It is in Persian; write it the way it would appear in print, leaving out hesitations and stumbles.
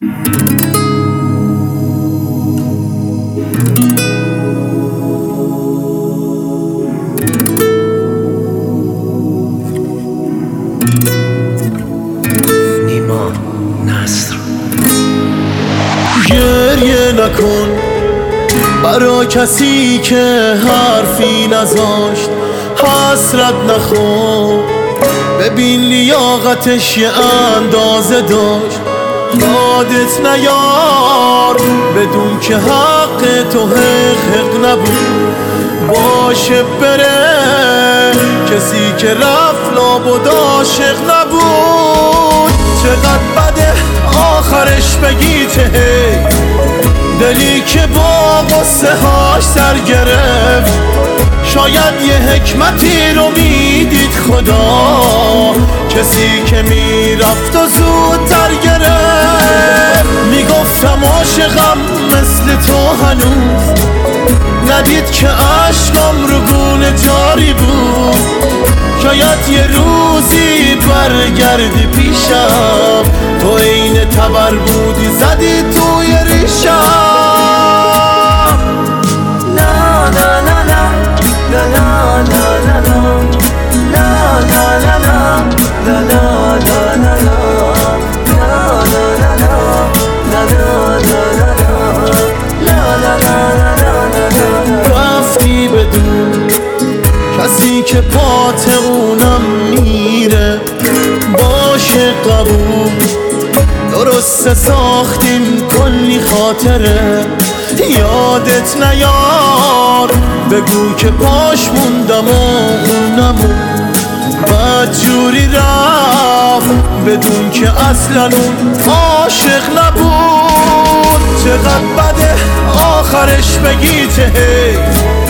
نیما نصر. گریه نکن برا کسی که حرفی نذاشت، حسرت نخور ببین لیاقتش یه اندازه داشت. یادت نیار بدون که حق تو حق نبود، باشه بره کسی که رفت لابد عاشق نبود. چقدر بده آخرش بگی چه دلی که با قصه هاش سر گرفت. شاید یه حکمتی رو میدید خدا، کسی که میرفت و زودتر گرفت. میگفتم عاشقم مثل تو هنوز، ندید که عشقم رو گونه جاری بود. شاید یه روزی برگردی پیشم، تو عین تبر بودی زدی توی ریشم. لا لا لا لا لا لا لا لا لا لا لا لا رفتی بدون کسی که پات اونم میره، باشه قبول درسته ساختیم کلی خاطره. یادت نیار بگو که پاش موندم و اونمون بدجوری رفت بدون که اصلا اون عاشق نبود. چقدر بده آخرش بگی چه